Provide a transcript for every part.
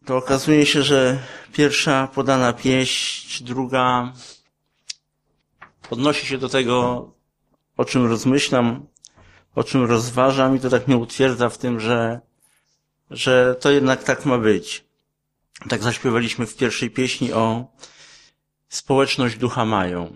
to okazuje się, że pierwsza podana pieśń, czy druga odnosi się do tego, o czym rozmyślam, o czym rozważam i to tak mnie utwierdza w tym, że to jednak tak ma być. Tak zaśpiewaliśmy w pierwszej pieśni o społeczność ducha mają.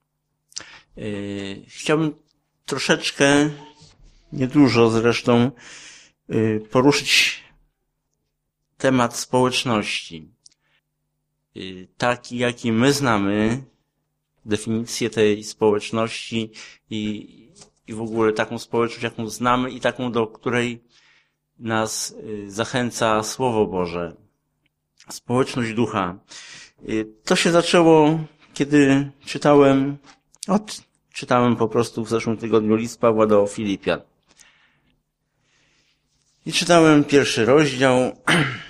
Chciałbym troszeczkę, niedużo zresztą, poruszyć temat społeczności. Taki, jaki my znamy, definicję tej społeczności i w ogóle taką społeczność, jaką znamy i taką, do której nas zachęca Słowo Boże. Społeczność ducha. To się zaczęło, kiedy czytałem po prostu w zeszłym tygodniu list Pawła do Filipian. I czytałem pierwszy rozdział.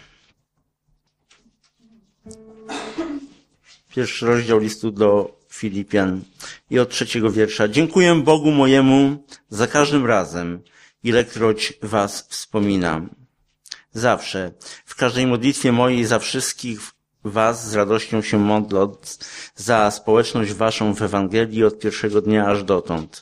Pierwszy rozdział listu do Filipian i od 3 wiersza. Dziękuję Bogu mojemu za każdym razem, ilekroć was wspominam. Zawsze, w każdej modlitwie mojej za wszystkich was z radością się modlę za społeczność waszą w Ewangelii od pierwszego dnia aż dotąd.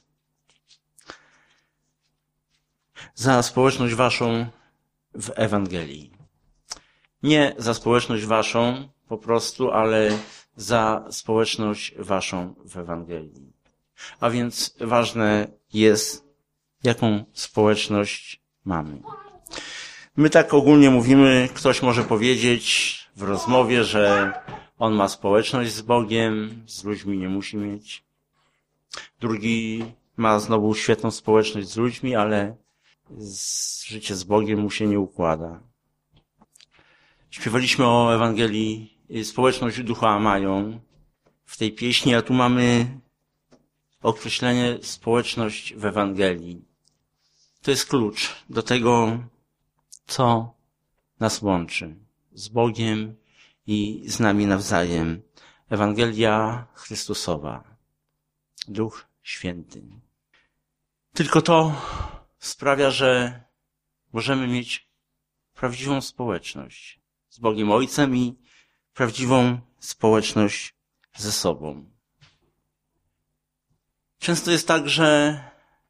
Za społeczność waszą w Ewangelii. Nie za społeczność waszą po prostu, ale za społeczność waszą w Ewangelii. A więc ważne jest, jaką społeczność mamy. My tak ogólnie mówimy, ktoś może powiedzieć w rozmowie, że on ma społeczność z Bogiem, z ludźmi nie musi mieć. Drugi ma znowu świetną społeczność z ludźmi, ale życie z Bogiem mu się nie układa. Śpiewaliśmy o Ewangelii, społeczność ducha mają w tej pieśni, a tu mamy określenie społeczność w Ewangelii. To jest klucz do tego, co nas łączy z Bogiem i z nami nawzajem. Ewangelia Chrystusowa. Duch Święty. Tylko to sprawia, że możemy mieć prawdziwą społeczność z Bogiem Ojcem i prawdziwą społeczność ze sobą. Często jest tak, że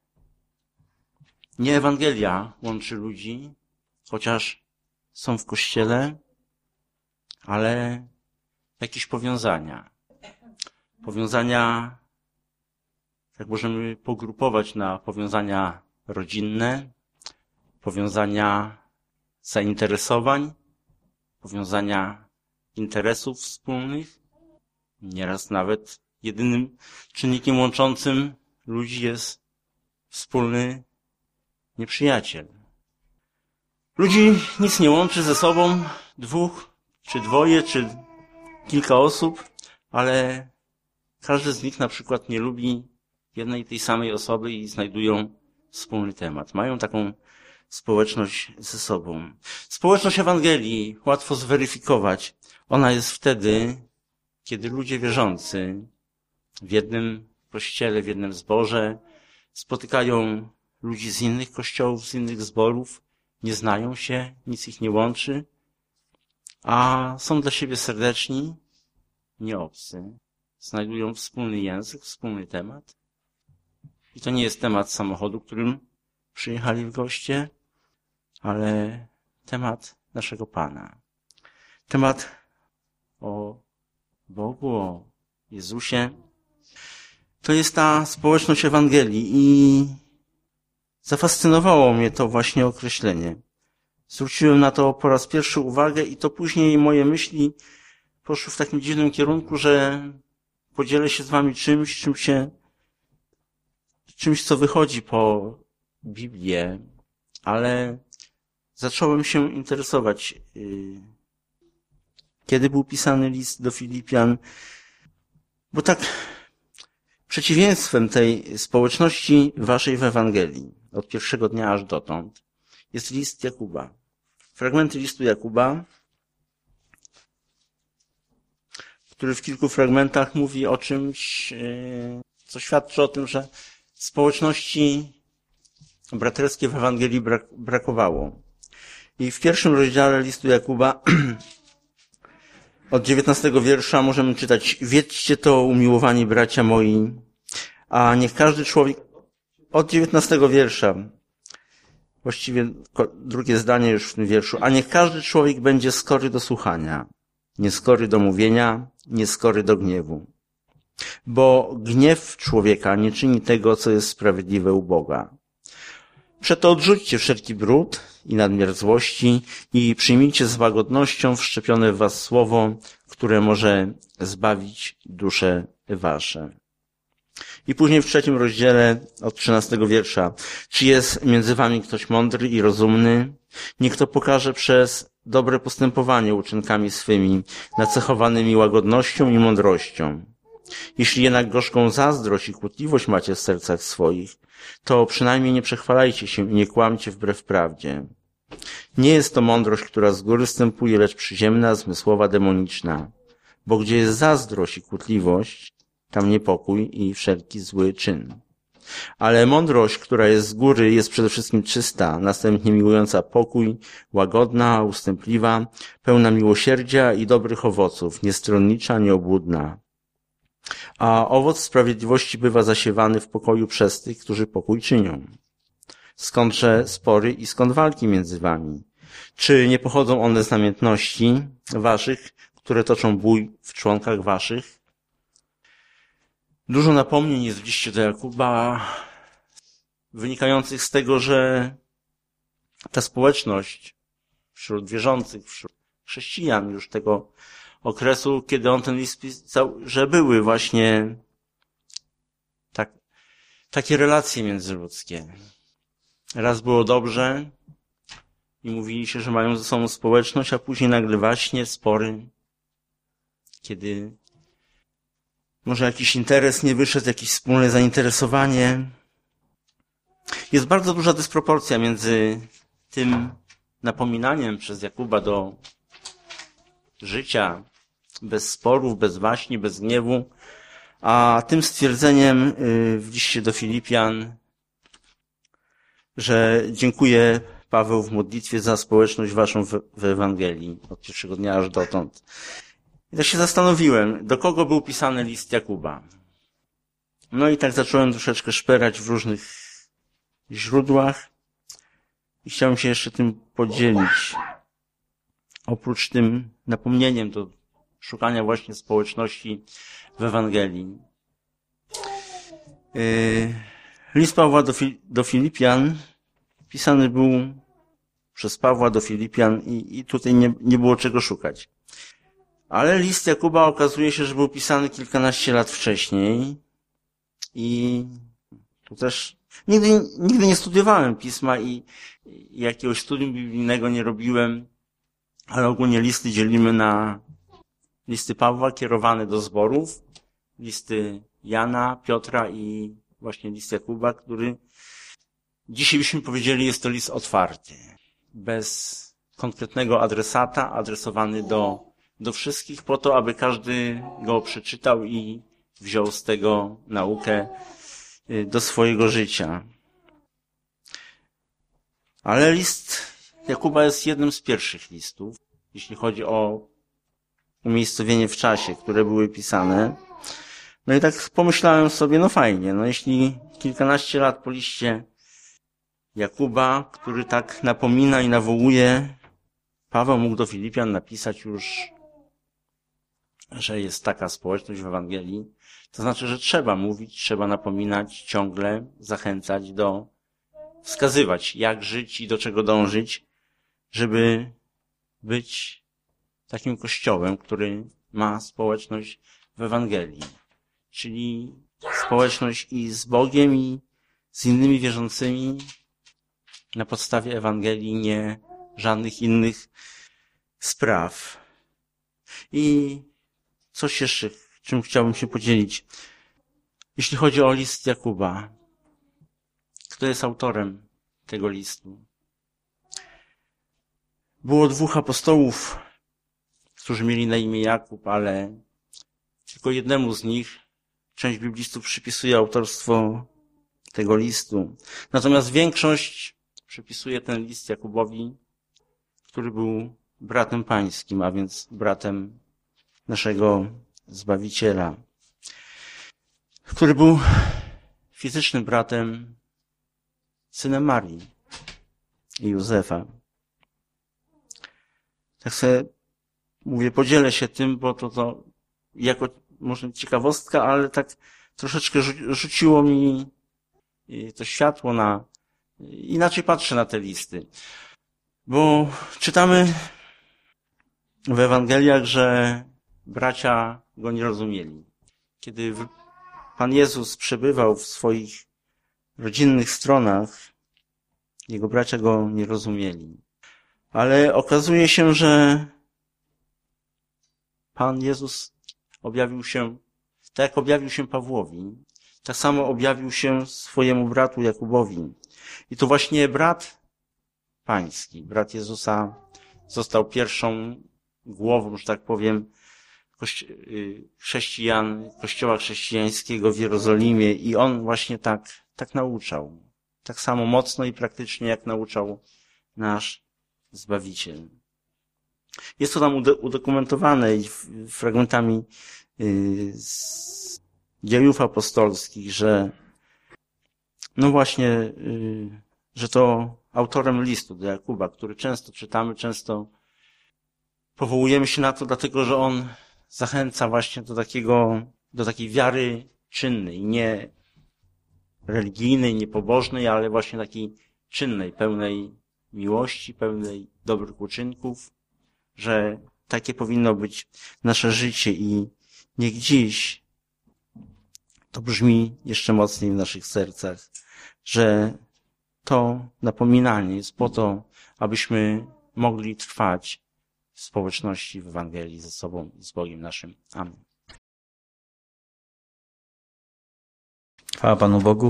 nie Ewangelia łączy ludzi, chociaż są w Kościele, ale jakieś powiązania. Powiązania, tak możemy pogrupować na powiązania rodzinne, powiązania zainteresowań, powiązania interesów wspólnych. Nieraz nawet jedynym czynnikiem łączącym ludzi jest wspólny nieprzyjaciel. Ludzi nic nie łączy ze sobą, dwóch, czy dwoje, czy kilka osób, ale każdy z nich na przykład nie lubi jednej tej samej osoby i znajdują wspólny temat. Mają taką społeczność ze sobą. Społeczność Ewangelii łatwo zweryfikować. Ona jest wtedy, kiedy ludzie wierzący w jednym kościele, w jednym zborze spotykają ludzi z innych kościołów, z innych zborów, nie znają się, nic ich nie łączy, a są dla siebie serdeczni, nie obcy. Znajdują wspólny język, wspólny temat. I to nie jest temat samochodu, którym przyjechali w goście, ale temat naszego Pana. Temat o Bogu, o Jezusie. To jest ta społeczność Ewangelii i zafascynowało mnie to właśnie określenie. Zwróciłem na to po raz pierwszy uwagę i to później moje myśli poszły w takim dziwnym kierunku, że podzielę się z wami czymś, co wychodzi po Biblię, ale zacząłem się interesować, kiedy był pisany list do Filipian, bo tak przeciwieństwem tej społeczności waszej w Ewangelii, od pierwszego dnia aż dotąd, jest list Jakuba. Fragmenty listu Jakuba, który w kilku fragmentach mówi o czymś, co świadczy o tym, że społeczności braterskiej w Ewangelii brakowało. I w pierwszym rozdziale listu Jakuba od 19 wiersza możemy czytać: Wiedźcie to, umiłowani bracia moi, a niech każdy człowiek... Od 19 wiersza, właściwie drugie zdanie już w tym wierszu: a niech każdy człowiek będzie skory do słuchania, nieskory do mówienia, nieskory do gniewu. Bo gniew człowieka nie czyni tego, co jest sprawiedliwe u Boga. Przeto odrzućcie wszelki brud i nadmiar złości i przyjmijcie z łagodnością wszczepione w was słowo, które może zbawić dusze wasze. I później w 3 rozdziale od 13 wiersza: czy jest między wami ktoś mądry i rozumny? Niech to pokaże przez dobre postępowanie uczynkami swymi, nacechowanymi łagodnością i mądrością. Jeśli jednak gorzką zazdrość i kłótliwość macie w sercach swoich, to przynajmniej nie przechwalajcie się i nie kłamcie wbrew prawdzie. Nie jest to mądrość, która z góry wstępuje, lecz przyziemna, zmysłowa, demoniczna. Bo gdzie jest zazdrość i kłótliwość, tam niepokój i wszelki zły czyn. Ale mądrość, która jest z góry, jest przede wszystkim czysta, następnie miłująca pokój, łagodna, ustępliwa, pełna miłosierdzia i dobrych owoców, niestronnicza, nieobłudna. A owoc sprawiedliwości bywa zasiewany w pokoju przez tych, którzy pokój czynią. Skądże spory i skąd walki między wami? Czy nie pochodzą one z namiętności waszych, które toczą bój w członkach waszych? Dużo napomnień jest w liście do Jakuba, wynikających z tego, że ta społeczność wśród wierzących, wśród chrześcijan już tego okresu, kiedy on ten list pisał, że były właśnie takie relacje międzyludzkie. Raz było dobrze i mówili się, że mają ze sobą społeczność, a później nagle właśnie spory, kiedy może jakiś interes nie wyszedł, jakieś wspólne zainteresowanie. Jest bardzo duża dysproporcja między tym napominaniem przez Jakuba do życia bez sporów, bez waśni, bez gniewu, a tym stwierdzeniem w liście do Filipian, że dziękuję, Paweł, w modlitwie za społeczność waszą w Ewangelii od pierwszego dnia aż dotąd. I tak się zastanowiłem, do kogo był pisany list Jakuba. No i tak zacząłem troszeczkę szperać w różnych źródłach i chciałem się jeszcze tym podzielić. Oprócz tym napomnieniem do szukania właśnie społeczności w Ewangelii. List Pawła do Filipian pisany był przez Pawła do Filipian i tutaj nie było czego szukać. Ale list Jakuba okazuje się, że był pisany kilkanaście lat wcześniej i tu też nigdy nie studiowałem pisma i jakiegoś studium biblijnego nie robiłem, ale ogólnie listy dzielimy na listy Pawła kierowane do zborów, listy Jana, Piotra i właśnie list Jakuba, który dzisiaj byśmy powiedzieli jest to list otwarty, bez konkretnego adresata, adresowany do wszystkich po to, aby każdy go przeczytał i wziął z tego naukę do swojego życia. Ale list Jakuba jest jednym z pierwszych listów, jeśli chodzi o umiejscowienie w czasie, które były pisane. No i tak pomyślałem sobie, no fajnie, no jeśli kilkanaście lat po liście Jakuba, który tak napomina i nawołuje, Paweł mógł do Filipian napisać już, że jest taka społeczność w Ewangelii, to znaczy, że trzeba mówić, trzeba napominać, ciągle zachęcać wskazywać, jak żyć i do czego dążyć, żeby być takim kościołem, który ma społeczność w Ewangelii. Czyli społeczność i z Bogiem, i z innymi wierzącymi na podstawie Ewangelii, nie żadnych innych spraw. I coś jeszcze, czym chciałbym się podzielić. Jeśli chodzi o list Jakuba, kto jest autorem tego listu? Było 2 apostołów, którzy mieli na imię Jakub, ale tylko jednemu z nich część biblistów przypisuje autorstwo tego listu. Natomiast większość przypisuje ten list Jakubowi który był bratem pańskim, a więc bratem naszego Zbawiciela, który był fizycznym bratem, synem Marii i Józefa. Tak sobie mówię, podzielę się tym, bo to jako może ciekawostka, ale tak troszeczkę rzuciło mi to światło na... Inaczej patrzę na te listy. Bo czytamy w Ewangeliach, że bracia go nie rozumieli. Kiedy Pan Jezus przebywał w swoich rodzinnych stronach, jego bracia go nie rozumieli. Ale okazuje się, że Pan Jezus objawił się, tak jak objawił się Pawłowi, tak samo objawił się swojemu bratu Jakubowi. I to właśnie brat pański, brat Jezusa, został pierwszą głową, że tak powiem, chrześcijan, kościoła chrześcijańskiego w Jerozolimie i on właśnie tak nauczał. Tak samo mocno i praktycznie, jak nauczał nasz Zbawiciel. Jest to tam udokumentowane fragmentami z dziejów apostolskich, że no właśnie, że to autorem listu do Jakuba, który często czytamy, często powołujemy się na to, dlatego że on zachęca właśnie do takiej wiary czynnej, nie religijnej, nie pobożnej, ale właśnie takiej czynnej, pełnej miłości, pełnej dobrych uczynków, że takie powinno być nasze życie i niech dziś to brzmi jeszcze mocniej w naszych sercach, że to napominanie jest po to, abyśmy mogli trwać w społeczności, w Ewangelii ze sobą i z Bogiem naszym. Amen. Chwała Panu Bogu.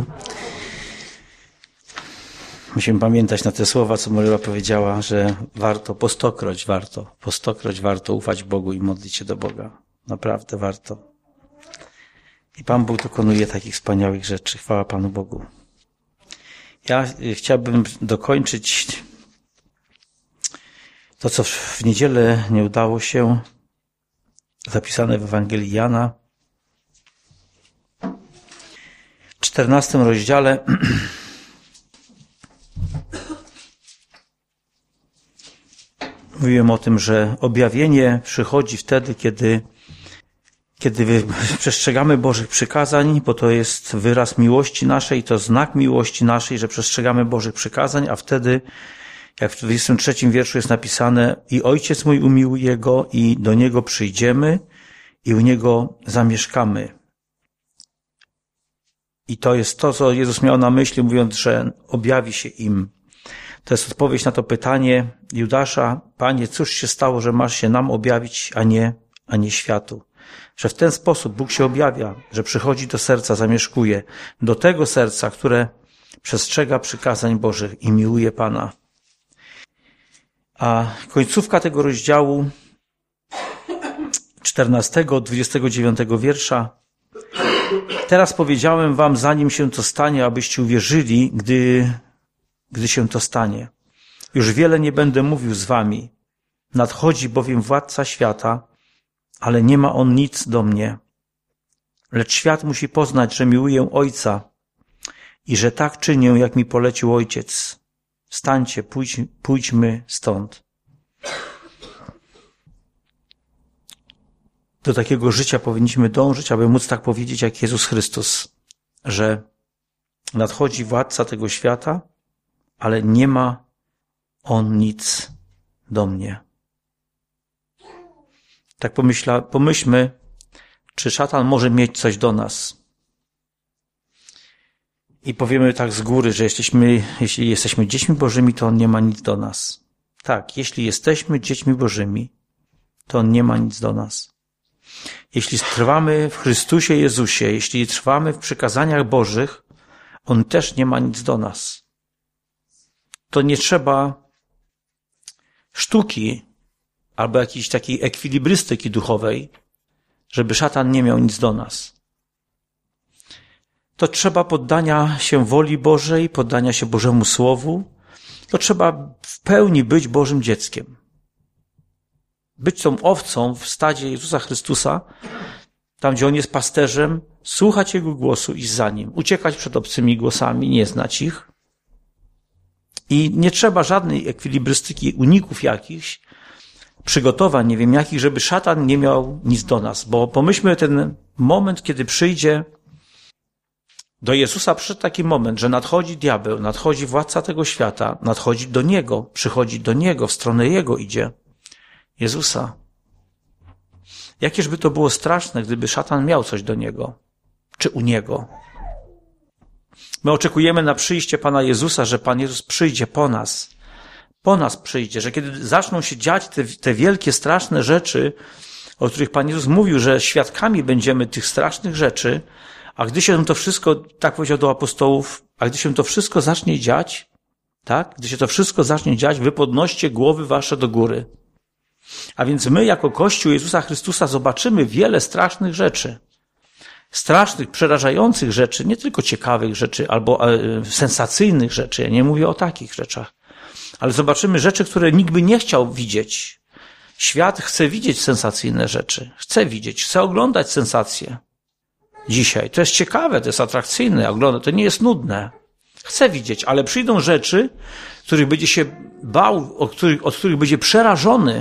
Musimy pamiętać na te słowa, co Moryla powiedziała, że po stokroć warto ufać Bogu i modlić się do Boga. Naprawdę warto. I Pan Bóg dokonuje takich wspaniałych rzeczy. Chwała Panu Bogu. Ja chciałbym dokończyć to, co w niedzielę nie udało się, zapisane w Ewangelii Jana, w 14 rozdziale. Mówiłem o tym, że objawienie przychodzi wtedy, kiedy przestrzegamy Bożych przykazań, bo to jest wyraz miłości naszej, to znak miłości naszej, że przestrzegamy Bożych przykazań, a wtedy, jak w 23 wierszu jest napisane, i Ojciec mój umiłuje go i do Niego przyjdziemy i u Niego zamieszkamy. I to jest to, co Jezus miał na myśli, mówiąc, że objawi się im. To jest odpowiedź na to pytanie Judasza: Panie, cóż się stało, że masz się nam objawić, a nie światu? Że w ten sposób Bóg się objawia, że przychodzi do serca, zamieszkuje, do tego serca, które przestrzega przykazań Bożych i miłuje Pana. A końcówka tego rozdziału 14, 29 wiersza. Teraz powiedziałem wam, zanim się to stanie, abyście uwierzyli, gdy się to stanie. Już wiele nie będę mówił z wami. Nadchodzi bowiem władca świata, ale nie ma on nic do mnie. Lecz świat musi poznać, że miłuję Ojca i że tak czynię, jak mi polecił Ojciec. Wstańcie, pójdźmy stąd. Do takiego życia powinniśmy dążyć, aby móc tak powiedzieć jak Jezus Chrystus, że nadchodzi władca tego świata, ale nie ma on nic do mnie. Tak pomyślmy, czy szatan może mieć coś do nas. I powiemy tak z góry, że jeśli jesteśmy dziećmi Bożymi, to on nie ma nic do nas. Tak, jeśli jesteśmy dziećmi Bożymi, to on nie ma nic do nas. Jeśli trwamy w Chrystusie Jezusie, jeśli trwamy w przykazaniach Bożych, on też nie ma nic do nas. To nie trzeba sztuki albo jakiejś takiej ekwilibrystyki duchowej, żeby szatan nie miał nic do nas. To trzeba poddania się woli Bożej, poddania się Bożemu Słowu, to trzeba w pełni być Bożym dzieckiem. Być tą owcą w stadzie Jezusa Chrystusa, tam gdzie On jest pasterzem, słuchać Jego głosu, iść za Nim, uciekać przed obcymi głosami, nie znać ich. I nie trzeba żadnej ekwilibrystyki, uników jakichś, przygotowań, nie wiem jakich, żeby szatan nie miał nic do nas. Bo pomyślmy ten moment, kiedy przyjdzie do Jezusa, przyszedł taki moment, że nadchodzi diabeł, nadchodzi władca tego świata, nadchodzi do Niego, przychodzi do Niego, w stronę Jego idzie. Jezusa. Jakież by to było straszne, gdyby szatan miał coś do Niego, czy u Niego. My oczekujemy na przyjście Pana Jezusa, że Pan Jezus przyjdzie po nas przyjdzie, że kiedy zaczną się dziać te wielkie, straszne rzeczy, o których Pan Jezus mówił, że świadkami będziemy tych strasznych rzeczy, a gdy się to wszystko, tak powiedział do apostołów, a gdy się to wszystko zacznie dziać, tak, gdy się to wszystko zacznie dziać, wy podnoście głowy wasze do góry. A więc my jako Kościół Jezusa Chrystusa zobaczymy wiele strasznych rzeczy. Strasznych, przerażających rzeczy, nie tylko ciekawych rzeczy albo sensacyjnych rzeczy. Ja nie mówię o takich rzeczach. Ale zobaczymy rzeczy, które nikt by nie chciał widzieć. Świat chce widzieć sensacyjne rzeczy. Chce oglądać sensacje. Dzisiaj. To jest ciekawe, to jest atrakcyjne, to nie jest nudne. Chce widzieć, ale przyjdą rzeczy, których będzie się bał, od których będzie przerażony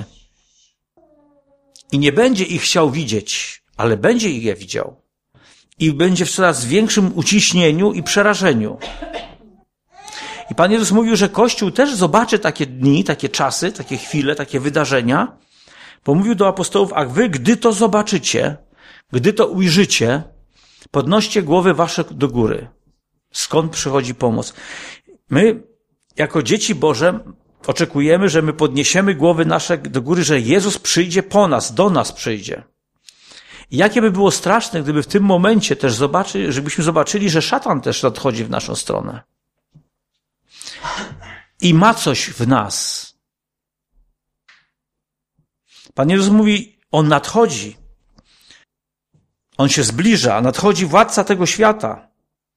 i nie będzie ich chciał widzieć, ale będzie ich je widział. I będzie w coraz większym uciśnieniu i przerażeniu. I Pan Jezus mówił, że Kościół też zobaczy takie dni, takie czasy, takie chwile, takie wydarzenia, bo mówił do apostołów, a wy, gdy to zobaczycie, gdy to ujrzycie, podnoście głowy wasze do góry. Skąd przychodzi pomoc? My, jako dzieci Boże, oczekujemy, że my podniesiemy głowy nasze do góry, że Jezus przyjdzie po nas, do nas przyjdzie. I jakie by było straszne, gdyby w tym momencie też żebyśmy zobaczyli, że szatan też nadchodzi w naszą stronę. I ma coś w nas. Pan Jezus mówi, On nadchodzi. On się zbliża, nadchodzi władca tego świata.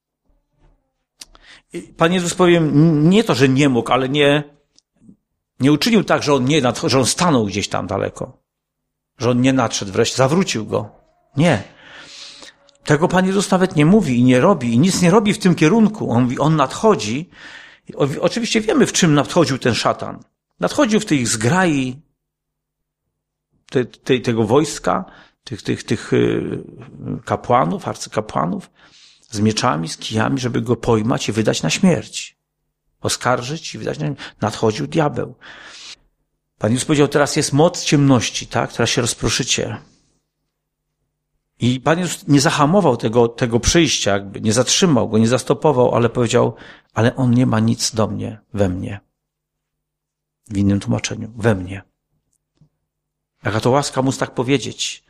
I Pan Jezus powie, nie to, że nie mógł, ale nie uczynił tak, że że On stanął gdzieś tam daleko. Że On nie nadszedł wreszcie, zawrócił Go. Nie. Tego Pan Jezus nawet nie mówi i nie robi, i nic nie robi w tym kierunku. On mówi, On nadchodzi. Oczywiście wiemy, w czym nadchodził ten szatan. Nadchodził w tej zgrai tego wojska, tych kapłanów, arcykapłanów, z mieczami, z kijami, żeby go pojmać i wydać na śmierć. Oskarżyć i wydać na śmierć. Nadchodził diabeł. Pan Jezus powiedział, teraz jest moc ciemności, tak? Teraz się rozproszycie. I Pan Jezus nie zahamował tego przyjścia, jakby nie zatrzymał go, nie zastopował, ale powiedział, ale On nie ma nic do mnie, we mnie. W innym tłumaczeniu, we mnie. Jaka to łaska móc tak powiedzieć.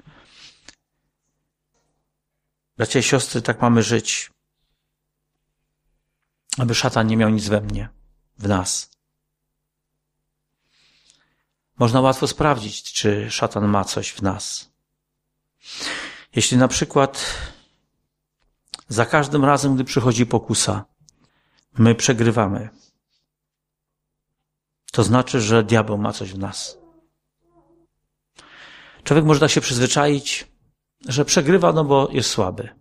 Bracia i siostry, tak mamy żyć. Aby szatan nie miał nic we mnie, w nas. Można łatwo sprawdzić, czy szatan ma coś w nas. Jeśli na przykład za każdym razem, gdy przychodzi pokusa, my przegrywamy, to znaczy, że diabeł ma coś w nas. Człowiek może tak się przyzwyczaić, że przegrywa, no bo jest słaby.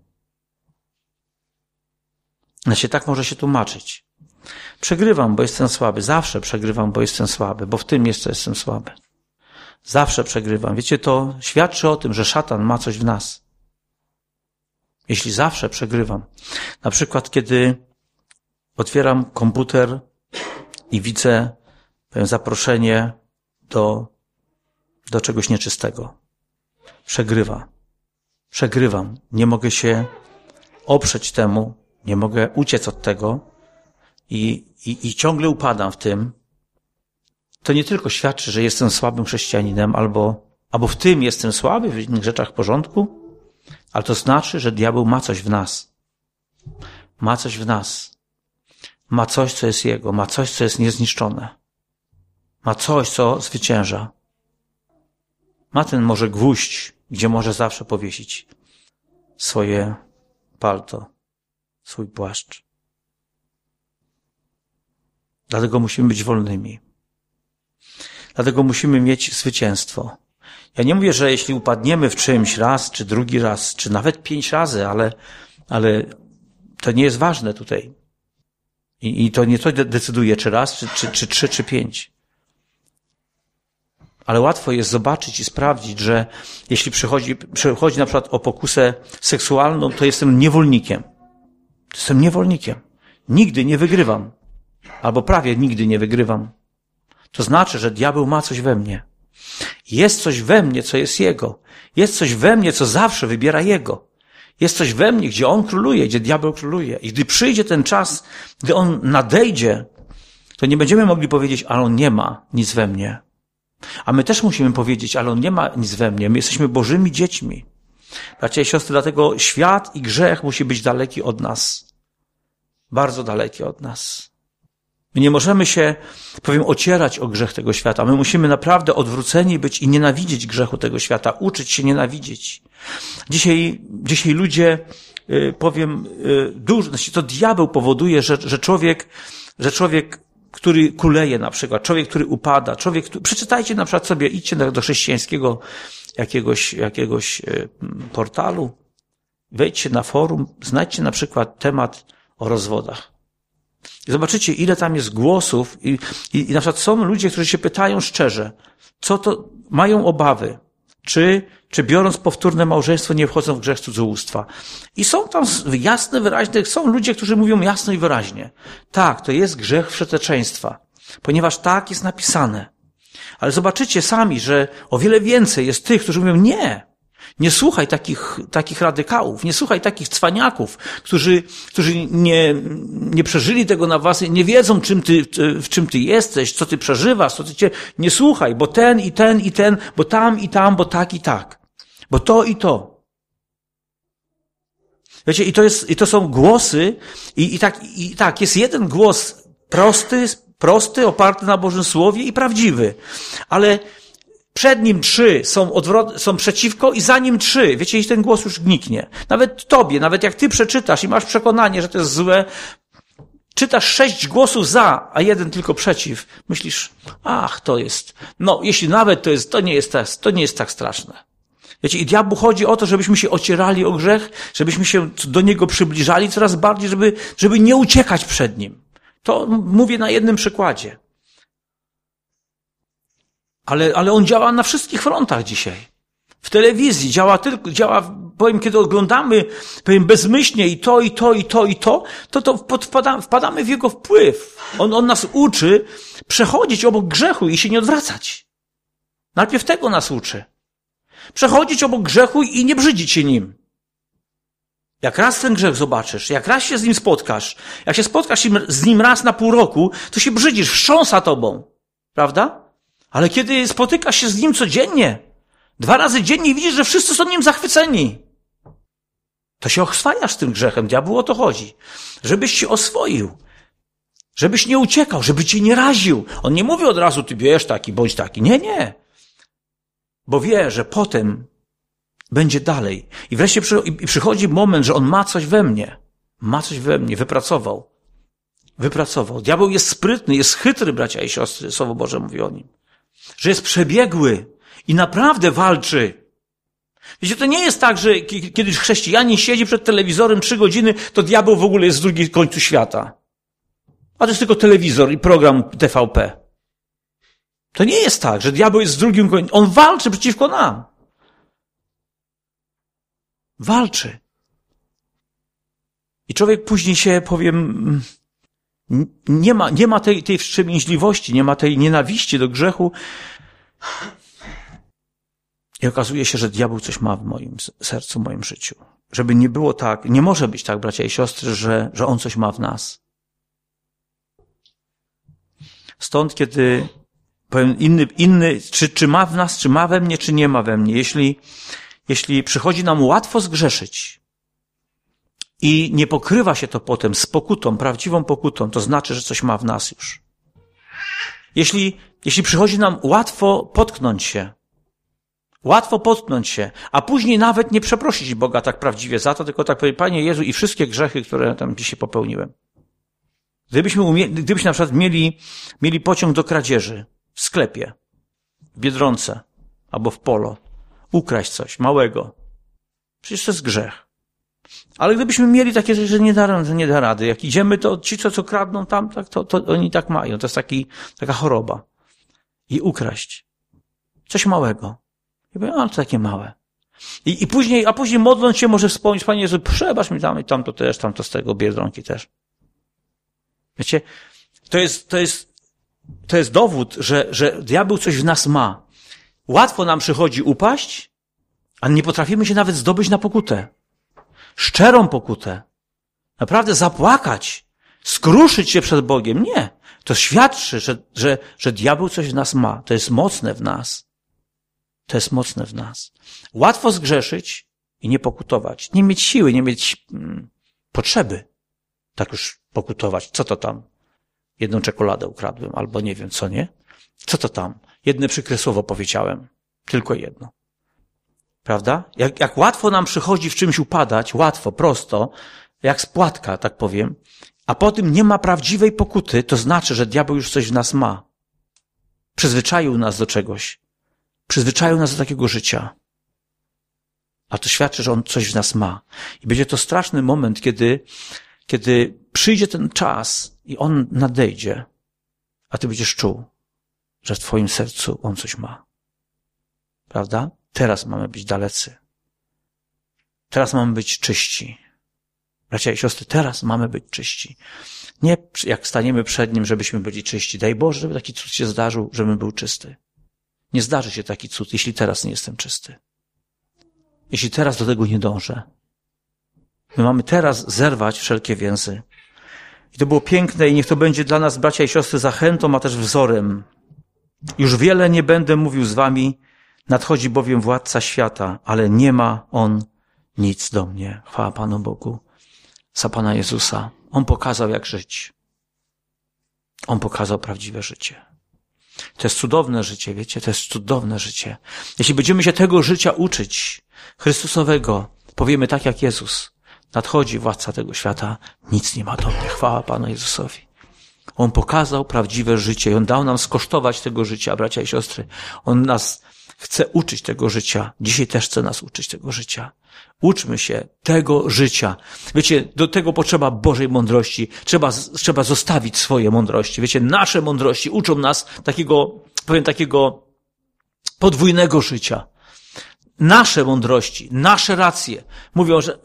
Znaczy, tak może się tłumaczyć. Przegrywam, bo jestem słaby. Zawsze przegrywam, bo jestem słaby, bo w tym jeszcze jestem słaby. Zawsze przegrywam. Wiecie, to świadczy o tym, że szatan ma coś w nas. Jeśli zawsze przegrywam. Na przykład, kiedy otwieram komputer i widzę zaproszenie do czegoś nieczystego. Przegrywam. Nie mogę się oprzeć temu, nie mogę uciec od tego i ciągle upadam w tym. To nie tylko świadczy, że jestem słabym chrześcijaninem, albo w tym jestem słaby, w innych rzeczach w porządku, ale to znaczy, że diabeł ma coś w nas. Ma coś w nas. Ma coś, co jest jego. Ma coś, co jest niezniszczone. Ma coś, co zwycięża. Ma ten może gwóźdź, gdzie może zawsze powiesić swoje palto, swój płaszcz. Dlatego musimy być wolnymi. Dlatego musimy mieć zwycięstwo. Ja nie mówię, że jeśli upadniemy w czymś raz, czy drugi raz, czy nawet 5 razy, ale to nie jest ważne tutaj. I to nie to decyduje, czy raz, czy 3, czy 5. Ale łatwo jest zobaczyć i sprawdzić, że jeśli przychodzi na przykład o pokusę seksualną, to jestem niewolnikiem. Jestem niewolnikiem. Nigdy nie wygrywam. Albo prawie nigdy nie wygrywam. To znaczy, że diabeł ma coś we mnie. Jest coś we mnie, co jest jego. Jest coś we mnie, co zawsze wybiera jego. Jest coś we mnie, gdzie on króluje, gdzie diabeł króluje. I gdy przyjdzie ten czas, gdy on nadejdzie, to nie będziemy mogli powiedzieć, ale on nie ma nic we mnie. A my też musimy powiedzieć, ale on nie ma nic we mnie. My jesteśmy Bożymi dziećmi. Bracia i siostry, dlatego świat i grzech musi być daleki od nas. Bardzo daleki od nas. My nie możemy się, ocierać o grzech tego świata. My musimy naprawdę odwróceni być i nienawidzieć grzechu tego świata. Uczyć się nienawidzieć. Dzisiaj ludzie, dużo, to diabeł powoduje, że człowiek, który kuleje na przykład, człowiek, który upada, przeczytajcie na przykład sobie, idźcie do chrześcijańskiego jakiegoś portalu, wejdźcie na forum, znajdźcie na przykład temat o rozwodach. I zobaczycie, ile tam jest głosów i na przykład są ludzie, którzy się pytają szczerze, co to, mają obawy, czy biorąc powtórne małżeństwo nie wchodzą w grzech cudzołóstwa. I są tam jasne, wyraźne, są ludzie, którzy mówią jasno i wyraźnie. Tak, to jest grzech wszeteczeństwa, ponieważ tak jest napisane. Ale zobaczycie sami, że o wiele więcej jest tych, którzy mówią nie słuchaj takich radykałów, nie słuchaj takich cwaniaków, którzy nie przeżyli tego na własnej, nie wiedzą, w czym ty jesteś, co ty przeżywasz, nie słuchaj, bo ten i ten i ten, bo tam i tam, bo tak i tak, bo to i to. Wiecie, i to są głosy i tak, jest jeden głos prosty, oparty na Bożym Słowie i prawdziwy, ale przed nim 3 są przeciwko i za nim 3. Wiecie, i ten głos już niknie. Nawet tobie, nawet jak ty przeczytasz i masz przekonanie, że to jest złe, czytasz 6 głosów za, a 1 tylko przeciw. Myślisz, jeśli nawet to nie jest tak straszne. Wiecie, i diabłu chodzi o to, żebyśmy się ocierali o grzech, żebyśmy się do niego przybliżali coraz bardziej, żeby nie uciekać przed nim. To mówię na jednym przykładzie. Ale on działa na wszystkich frontach dzisiaj. W telewizji działa, kiedy oglądamy, bezmyślnie i to, wpadamy w jego wpływ. On nas uczy przechodzić obok grzechu i się nie odwracać. Najpierw tego nas uczy. Przechodzić obok grzechu i nie brzydzić się nim. Jak raz ten grzech zobaczysz, jak raz się z nim spotkasz, jak się spotkasz z nim raz na pół roku, to się brzydzisz, wstrząsa tobą. Prawda? Ale kiedy spotykasz się z nim codziennie, 2 razy dziennie i widzisz, że wszyscy są nim zachwyceni, to się oswajasz z tym grzechem. Diabłu o to chodzi. Żebyś się oswoił. Żebyś nie uciekał, żeby cię nie raził. On nie mówi od razu, ty bierz taki, bądź taki. Nie. Bo wie, że potem będzie dalej. I wreszcie przychodzi moment, że on ma coś we mnie. Wypracował. Diabeł jest sprytny, jest chytry, bracia i siostry. Słowo Boże mówi o nim. Że jest przebiegły i naprawdę walczy. Wiecie, to nie jest tak, że kiedy chrześcijanin siedzi przed telewizorem 3 godziny, to diabeł w ogóle jest z drugim końcu świata. A to jest tylko telewizor i program TVP. To nie jest tak, że diabeł jest z drugim końcu. On walczy przeciwko nam. Walczy. I człowiek później się, nie ma tej wstrzemięźliwości, nie ma tej nienawiści do grzechu. I okazuje się, że diabeł coś ma w moim sercu, w moim życiu. Żeby nie było tak, nie może być tak, bracia i siostry, że on coś ma w nas. Stąd, kiedy powiem inny, czy ma w nas, czy ma we mnie, czy nie ma we mnie. Jeśli przychodzi nam łatwo zgrzeszyć i nie pokrywa się to potem z pokutą, prawdziwą pokutą, to znaczy, że coś ma w nas już. Jeśli przychodzi nam łatwo potknąć się, a później nawet nie przeprosić Boga tak prawdziwie za to, tylko tak powiedzieć, Panie Jezu, i wszystkie grzechy, które tam dzisiaj popełniłem. Gdybyśmy na przykład mieli pociąg do kradzieży w sklepie, w Biedronce albo w Polo, ukraść coś małego, przecież to jest grzech. Ale gdybyśmy mieli takie rzeczy, że nie da rady, jak idziemy, to ci, co kradną tam, tak, to oni tak mają. To jest taka choroba. I ukraść coś małego. I powiem, to takie małe. I później modląc się może wspomnieć, Panie Jezu, przebacz mi tamto też, tamto z tego Biedronki też. Wiecie, to jest dowód, że diabeł coś w nas ma. Łatwo nam przychodzi upaść, a nie potrafimy się nawet zdobyć na pokutę. Szczerą pokutę. Naprawdę zapłakać. Skruszyć się przed Bogiem. Nie. To świadczy, że diabeł coś w nas ma. To jest mocne w nas. To jest mocne w nas. Łatwo zgrzeszyć i nie pokutować. Nie mieć siły, nie mieć potrzeby. Tak już pokutować. Co to tam? Jedną czekoladę ukradłem, albo nie wiem co, nie? Co to tam? Jedne przykre słowo powiedziałem. Tylko jedno. Prawda? Jak łatwo nam przychodzi w czymś upadać, łatwo, prosto, jak spłatka, tak powiem, a potem nie ma prawdziwej pokuty, to znaczy, że diabeł już coś w nas ma. Przyzwyczaił nas do czegoś. Przyzwyczaił nas do takiego życia. A to świadczy, że on coś w nas ma. I będzie to straszny moment, kiedy przyjdzie ten czas i on nadejdzie, a ty będziesz czuł, że w twoim sercu on coś ma. Prawda? Teraz mamy być dalecy. Teraz mamy być czyści. Bracia i siostry, teraz mamy być czyści. Nie jak staniemy przed Nim, żebyśmy byli czyści. Daj Boże, żeby taki cud się zdarzył, żebym był czysty. Nie zdarzy się taki cud, jeśli teraz nie jestem czysty. Jeśli teraz do tego nie dążę. My mamy teraz zerwać wszelkie więzy. I to było piękne i niech to będzie dla nas, bracia i siostry, zachętą, a też wzorem. Już wiele nie będę mówił z wami, nadchodzi bowiem władca świata, ale nie ma on nic do mnie. Chwała Panu Bogu za Pana Jezusa. On pokazał, jak żyć. On pokazał prawdziwe życie. To jest cudowne życie, wiecie? To jest cudowne życie. Jeśli będziemy się tego życia uczyć, Chrystusowego, powiemy tak jak Jezus. Nadchodzi władca tego świata, nic nie ma do mnie. Chwała Panu Jezusowi. On pokazał prawdziwe życie i On dał nam skosztować tego życia, bracia i siostry. On nas chce uczyć tego życia. Dzisiaj też chce nas uczyć tego życia. Uczmy się tego życia. Wiecie, do tego potrzeba Bożej mądrości. Trzeba zostawić swoje mądrości. Wiecie, nasze mądrości uczą nas takiego podwójnego życia. Nasze mądrości, nasze racje mówią, że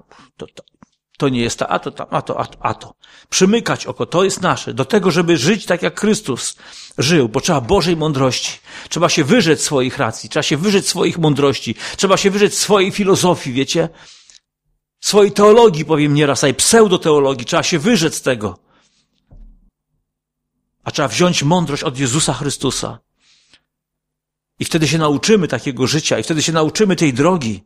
to nie jest a to. Przymykać oko, to jest nasze. Do tego, żeby żyć tak jak Chrystus żył, potrzeba Bożej mądrości. Trzeba się wyrzec swoich racji, trzeba się wyrzec swoich mądrości, trzeba się wyrzec swojej filozofii, wiecie? Swojej teologii, powiem nieraz, a pseudoteologii, trzeba się wyrzec tego. A trzeba wziąć mądrość od Jezusa Chrystusa. I wtedy się nauczymy takiego życia, i wtedy się nauczymy tej drogi.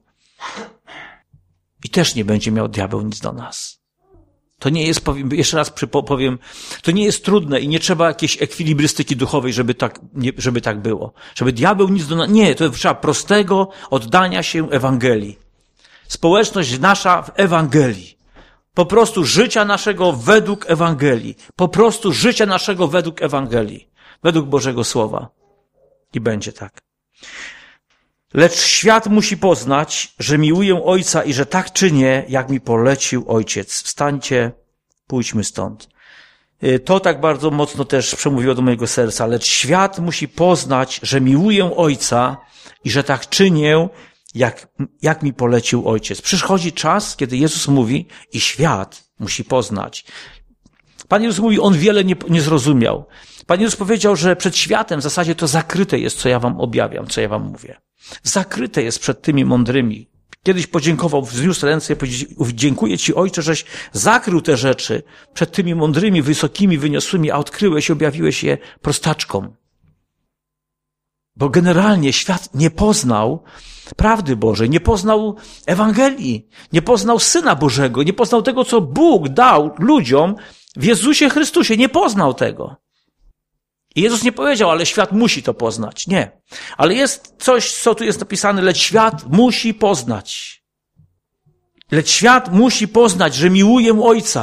I też nie będzie miał diabeł nic do nas. To nie jest, jeszcze raz powiem, to nie jest trudne i nie trzeba jakiejś ekwilibrystyki duchowej, żeby tak było. Żeby diabeł nic do nas, nie, to trzeba prostego oddania się Ewangelii. Społeczność nasza w Ewangelii. Po prostu życia naszego według Ewangelii. Po prostu życia naszego według Ewangelii. Według Bożego Słowa. I będzie tak. Lecz świat musi poznać, że miłuję Ojca i że tak czynię, jak mi polecił Ojciec. Wstańcie, pójdźmy stąd. To tak bardzo mocno też przemówiło do mojego serca. Lecz świat musi poznać, że miłuję Ojca i że tak czynię, jak mi polecił Ojciec. Przychodzi czas, kiedy Jezus mówi i świat musi poznać. Pan Jezus mówi, On wiele nie zrozumiał. Pan Jezus powiedział, że przed światem w zasadzie to zakryte jest, co ja wam objawiam, co ja wam mówię. Zakryte jest przed tymi mądrymi. Kiedyś podziękował, wzniósł ręce i powiedział, dziękuję Ci, Ojcze, żeś zakrył te rzeczy przed tymi mądrymi, wysokimi, wyniosłymi, a odkryłeś i objawiłeś je prostaczkom. Bo generalnie świat nie poznał prawdy Bożej, nie poznał Ewangelii, nie poznał Syna Bożego, nie poznał tego, co Bóg dał ludziom w Jezusie Chrystusie. Nie poznał tego. I Jezus nie powiedział, ale świat musi to poznać. Nie. Ale jest coś, co tu jest napisane, lecz świat musi poznać. Lecz świat musi poznać, że miłuję Ojca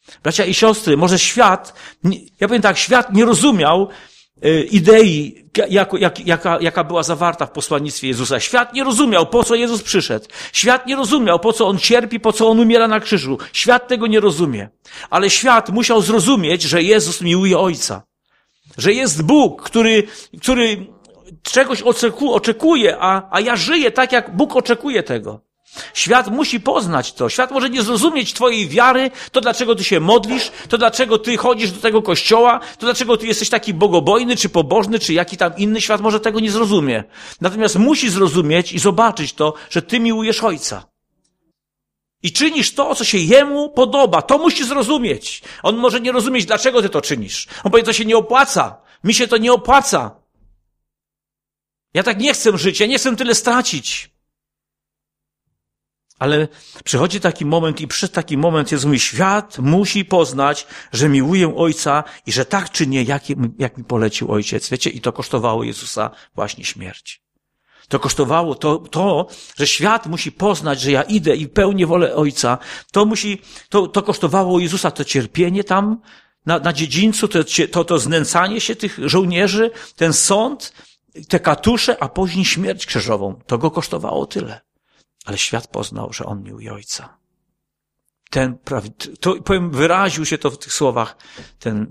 Bracia i siostry, może świat, ja powiem tak, świat nie rozumiał idei, jaka była zawarta w posłannictwie Jezusa. Świat nie rozumiał, po co Jezus przyszedł. Świat nie rozumiał, po co On cierpi, po co On umiera na krzyżu. Świat tego nie rozumie. Ale świat musiał zrozumieć, że Jezus miłuje Ojca. Że jest Bóg, który czegoś oczekuje, a ja żyję tak, jak Bóg oczekuje tego. Świat musi poznać to. Świat może nie zrozumieć twojej wiary, to dlaczego ty się modlisz, to dlaczego ty chodzisz do tego kościoła, to dlaczego ty jesteś taki bogobojny, czy pobożny, czy jaki tam inny. Świat może tego nie zrozumie. Natomiast musi zrozumieć i zobaczyć to, że ty miłujesz Ojca. I czynisz to, co się Jemu podoba. To musi zrozumieć. On może nie rozumieć, dlaczego ty to czynisz. On powie, to się nie opłaca. Mi się to nie opłaca. Ja tak nie chcę żyć, ja nie chcę tyle stracić. Ale przychodzi taki moment i przez taki moment Jezus mówi, świat musi poznać, że miłuję Ojca i że tak czynię, jak mi polecił Ojciec. Wiecie, i to kosztowało Jezusa właśnie śmierć. To kosztowało to, że świat musi poznać, że ja idę i pełnię wolę Ojca. To kosztowało Jezusa to cierpienie tam na dziedzińcu, to znęcanie się tych żołnierzy, ten sąd, te katusze, a później śmierć krzyżową. To go kosztowało tyle. Ale świat poznał, że On miłuje Ojca. Wyraził się to w tych słowach ten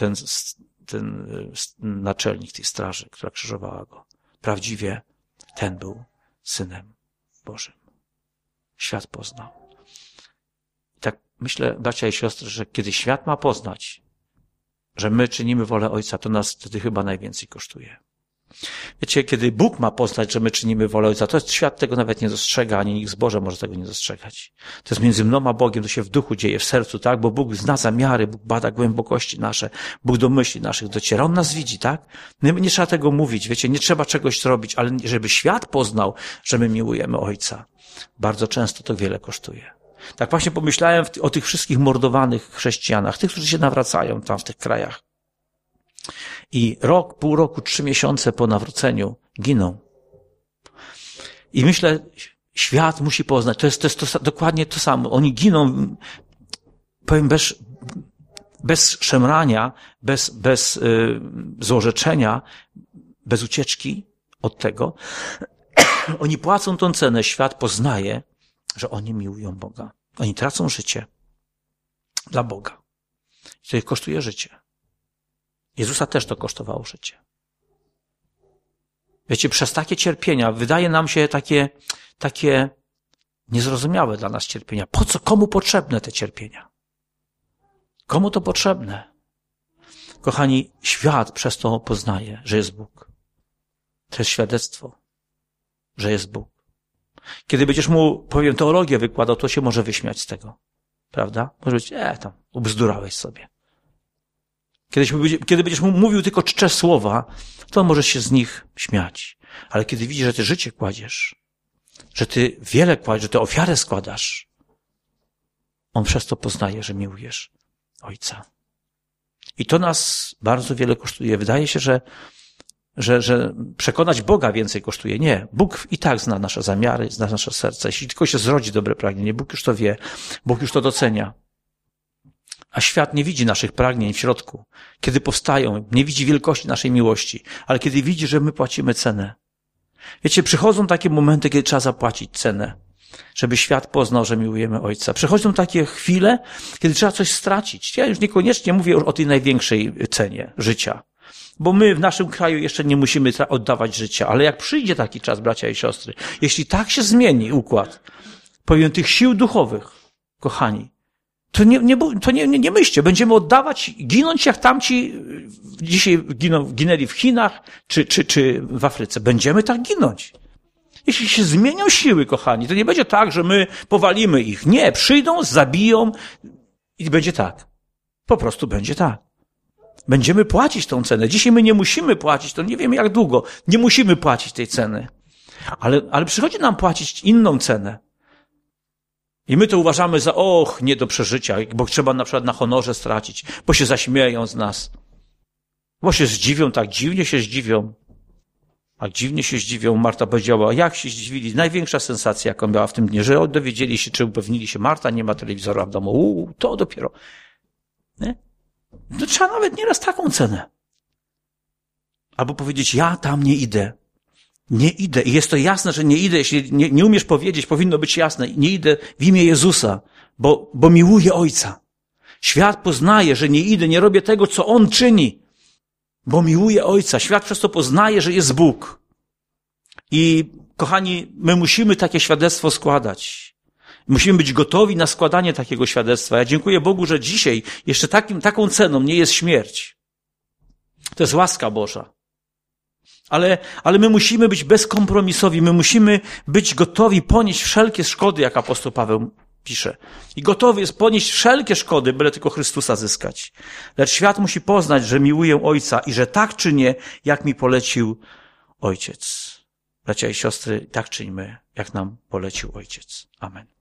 naczelnik tej straży, która krzyżowała go. Prawdziwie ten był Synem Bożym. Świat poznał. I tak myślę, bracia i siostry, że kiedy świat ma poznać, że my czynimy wolę Ojca, to nas wtedy chyba najwięcej kosztuje. Wiecie, kiedy Bóg ma poznać, że my czynimy wolę Ojca, to świat tego nawet nie dostrzega, ani nikt z Boża może tego nie dostrzegać. To jest między mną a Bogiem, to się w duchu dzieje, w sercu, tak? Bo Bóg zna zamiary, Bóg bada głębokości nasze, Bóg do myśli naszych dociera. On nas widzi, tak? Nie trzeba tego mówić, wiecie, nie trzeba czegoś zrobić, ale żeby świat poznał, że my miłujemy Ojca. Bardzo często to wiele kosztuje. Tak właśnie pomyślałem o tych wszystkich mordowanych chrześcijanach, tych, którzy się nawracają tam w tych krajach. I rok, pół roku, 3 miesiące po nawróceniu giną. I myślę, świat musi poznać, to jest dokładnie to samo. Oni giną, powiem, bez szemrania, bez złorzeczenia, bez ucieczki od tego. Oni płacą tą cenę, świat poznaje, że oni miłują Boga. Oni tracą życie dla Boga. To ich kosztuje życie. Jezusa też to kosztowało życie. Wiecie, przez takie cierpienia wydaje nam się takie niezrozumiałe dla nas cierpienia. Po co, komu potrzebne te cierpienia? Komu to potrzebne? Kochani, świat przez to poznaje, że jest Bóg. To jest świadectwo, że jest Bóg. Kiedy będziesz mu, powiem, teologię wykładał, to się może wyśmiać z tego. Prawda? Może być, tam, ubzdurałeś sobie. Kiedy będziesz mu mówił tylko czcze słowa, to możesz się z nich śmiać. Ale kiedy widzisz, że ty życie kładziesz, że ty wiele kładziesz, że ty ofiarę składasz, on przez to poznaje, że miłujesz Ojca. I to nas bardzo wiele kosztuje. Wydaje się, że przekonać Boga więcej kosztuje. Nie. Bóg i tak zna nasze zamiary, zna nasze serce. Jeśli tylko się zrodzi dobre pragnienie, Bóg już to wie, Bóg już to docenia. A świat nie widzi naszych pragnień w środku. Kiedy powstają, nie widzi wielkości naszej miłości, ale kiedy widzi, że my płacimy cenę. Wiecie, przychodzą takie momenty, kiedy trzeba zapłacić cenę, żeby świat poznał, że miłujemy Ojca. Przychodzą takie chwile, kiedy trzeba coś stracić. Ja już niekoniecznie mówię o tej największej cenie życia, bo my w naszym kraju jeszcze nie musimy oddawać życia, ale jak przyjdzie taki czas, bracia i siostry, jeśli tak się zmieni układ, powiem, tych sił duchowych, kochani, to nie myślcie, będziemy oddawać, ginąć jak tamci dzisiaj ginęli w Chinach czy w Afryce. Będziemy tak ginąć. Jeśli się zmienią siły, kochani, to nie będzie tak, że my powalimy ich. Nie, przyjdą, zabiją i będzie tak. Po prostu będzie tak. Będziemy płacić tą cenę. Dzisiaj my nie musimy płacić, to nie wiemy jak długo. Nie musimy płacić tej ceny. Ale przychodzi nam płacić inną cenę. I my to uważamy za, nie do przeżycia, bo trzeba na przykład na honorze stracić, bo się zaśmieją z nas. Bo się zdziwią, tak dziwnie się zdziwią. A dziwnie się zdziwią, Marta powiedziała, jak się zdziwili. Największa sensacja, jaką miała w tym dniu, że dowiedzieli się, czy upewnili się, Marta nie ma telewizora w domu. To dopiero. Nie? To trzeba nawet nieraz taką cenę. Albo powiedzieć, ja tam nie idę. Nie idę. I jest to jasne, że nie idę. Jeśli nie umiesz powiedzieć, powinno być jasne. Nie idę w imię Jezusa, bo miłuję Ojca. Świat poznaje, że nie idę, nie robię tego, co On czyni, bo miłuję Ojca. Świat przez to poznaje, że jest Bóg. I kochani, my musimy takie świadectwo składać. Musimy być gotowi na składanie takiego świadectwa. Ja dziękuję Bogu, że dzisiaj jeszcze taką ceną nie jest śmierć. To jest łaska Boża. Ale my musimy być bezkompromisowi. My musimy być gotowi ponieść wszelkie szkody, jak apostoł Paweł pisze. I gotowy jest ponieść wszelkie szkody, byle tylko Chrystusa zyskać. Lecz świat musi poznać, że miłuję Ojca i że tak czynię, jak mi polecił Ojciec. Bracia i siostry, tak czyńmy, jak nam polecił Ojciec. Amen.